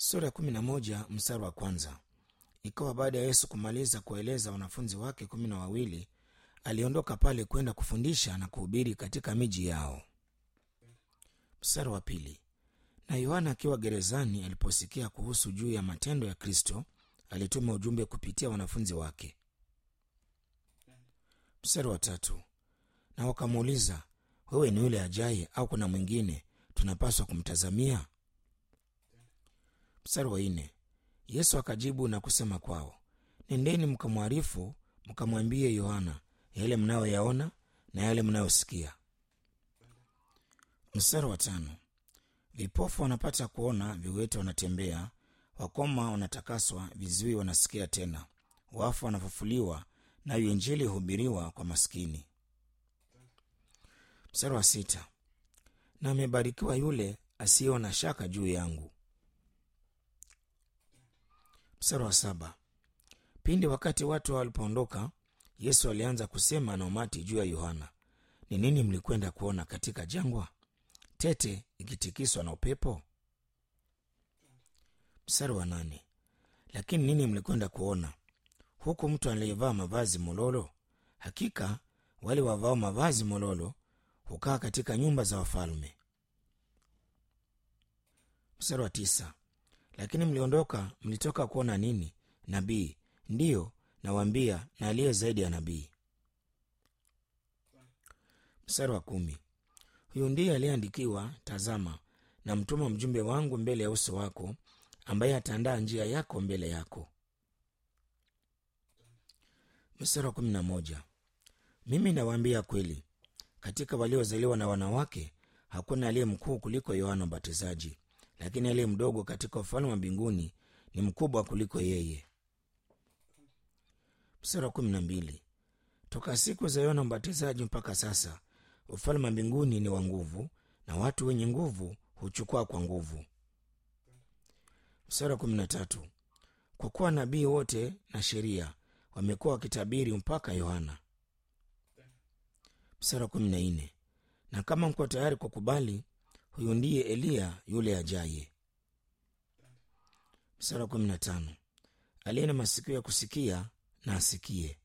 Sura ya 11 mstari wa kwanza. Ikawa baada ya Yesu kumaliza kueleza wanafunzi wake 12, aliondoka pale kwenda kufundisha na kuhubiri katika miji yao. Mstari wa pili. Na Yohana akiwa gerezani aliposikia kuhusu juu ya matendo ya Kristo, alituma ujumbe kupitia wanafunzi wake. Mstari wa tatu. Na wakamuuliza, wewe ni yule ajaye au kuna mwingine tunapaswa kumtazamia? Mstari wa nne. Yesu akajibu na kusema kwao, nendeni mkamwarifu, mkamwambie Yohana yale mnayoyaona na yale mnayosikia. Mstari wa tano. Vipofu wanapata kuona, viwete wanatembea, wakoma wanatakaswa, viziwi wanasikia tena, wafu wanafufuliwa, nayo Injili hubiriwa kwa maskini. Mstari wa sita. Na amebarikiwa yule asiye na shaka juu yangu. Mstari wa saba. Pindi wakati watu walipoondoka, Yesu alianza kusema na umati juu ya Yohana, ni nini mlikwenda kuona katika jangwa? Tete ikitikiswa na upepo? Mstari wa nane. Lakini nini mlikwenda kuona? Huku mtu aliyevaa mavazi mololo? Hakika wale wavao mavazi mololo hukaa katika nyumba za wafalme. Mstari wa tisa. Lakini mlitoka kuona nini? Nabii? Ndiyo, nawaambia, na aliye zaidi ya nabii. Mstari wa kumi. Huyu ndiye aliyeandikiwa, tazama, na mtuma mjumbe wangu mbele ya uso wako, ambaye ataandaa njia yako mbele yako. Mstari wa 11. Mimi nawaambia kweli, katika waliozaliwa na wanawake hakuna aliye mkuu kuliko Yohana Mbatizaji, lakini aliye mdogo katika ufalme wa mbinguni ni mkubwa kuliko yeye. Mstari wa 12. Toka siku za Yohana Mbatizaji mpaka sasa, ufalme wa mbinguni ni wa nguvu, na watu wenye nguvu huchukua kwa nguvu. Mstari wa 13. Kwa kuwa nabii wote na sheria wamekuwa wakitabiri mpaka Yohana. Mstari wa 14. Na kama mko tayari kukubali, huyu ndiye Eliya yule ajaye. Mstari wa 15. Aliye na masikio ya kusikia na asikie.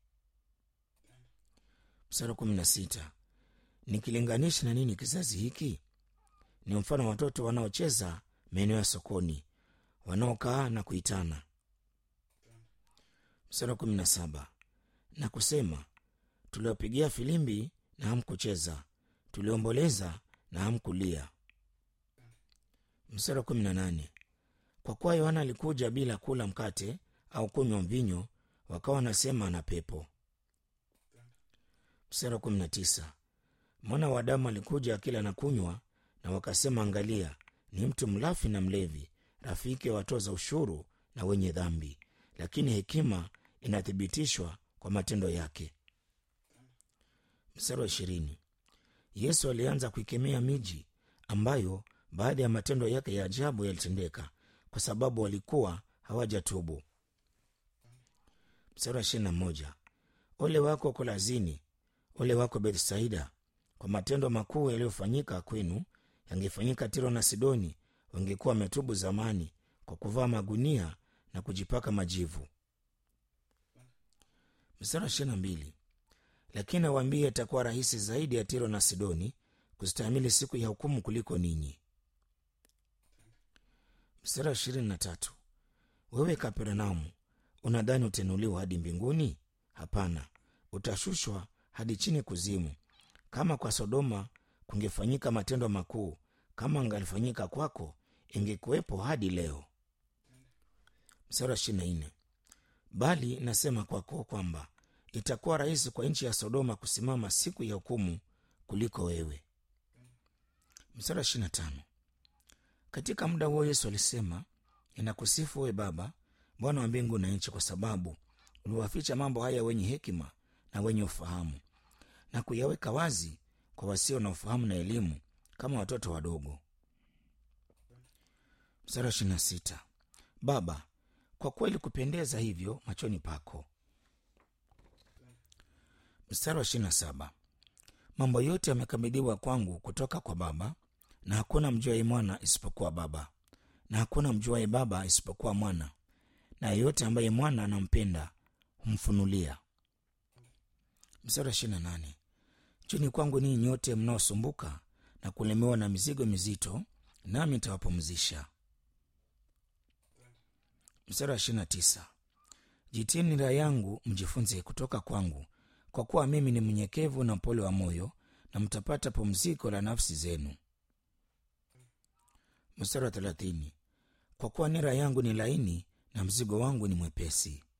Mstari wa 16. Nikilinganisha na nini kizazi hiki? Ni mfano watoto wanaocheza maeneo ya sokoni, wanaokaa na kuitana. Mstari wa 17. Na kusema, tuliwapigia filimbi na hamkucheza, tuliomboleza na hamkulia. Mstari wa 18. Kwa kuwa Yohana alikuja bila kula mkate au kunywa mvinyo, wakawa wanasema ana pepo. Mstari wa 19. Mwana wa Adamu alikuja akila na kunywa, na wakasema, angalia, ni mtu mlafi na mlevi, rafiki wa watoza ushuru na wenye dhambi, lakini hekima inathibitishwa kwa matendo yake. Mstari wa 20. Yesu alianza kuikemea miji ambayo baada ya matendo yake ya ajabu yalitendeka, kwa sababu walikuwa hawajatubu. Mstari wa 21. Ole wako Kolazini, ole wako Bethsaida, kwa matendo makuu yaliyofanyika kwenu yangefanyika Tiro na Sidoni, wangekuwa wametubu zamani kwa kuvaa magunia na kujipaka majivu. Mstari wa 22. Lakini nawaambia, itakuwa rahisi zaidi ya Tiro na Sidoni kustahimili siku ya hukumu kuliko ninyi. Mstari wa 23. Wewe Kapernaumu, unadhani utainuliwa hadi mbinguni? Hapana, utashushwa hadi chini kuzimu. Kama kwa Sodoma kungefanyika matendo makuu kama angalifanyika kwako, ingekuwepo hadi leo. Mstari wa 24. Bali nasema kwako kwamba itakuwa rahisi kwa nchi ya Sodoma kusimama siku ya hukumu kuliko wewe. Mstari wa 25. Katika muda huo Yesu alisema, ninakusifu wewe Baba, Bwana wa mbingu na nchi, kwa sababu uliwaficha mambo haya wenye hekima na wenye ufahamu, na kuyaweka wazi kwa wasio na ufahamu na elimu, kama watoto wadogo. Mstari wa 26. Baba, kwa kweli kupendeza hivyo machoni pako. Mstari wa 27. Mambo yote yamekabidhiwa kwangu kutoka kwa Baba, na hakuna mjuaye mwana isipokuwa Baba, na hakuna mjuaye Baba isipokuwa Mwana, na yeyote ambaye Mwana anampenda humfunulia. Mstari wa 28. Njooni kwangu ninyi nyote mnaosumbuka na kulemewa na mizigo mizito, nami nitawapumzisha. Mstari wa 29. Jitieni nira yangu, mjifunze kutoka kwangu, kwa kuwa mimi ni mnyenyekevu na mpole wa moyo, na mtapata pumziko la nafsi zenu. Mstari wa 30. Kwa kuwa nira yangu ni laini na mzigo wangu ni mwepesi.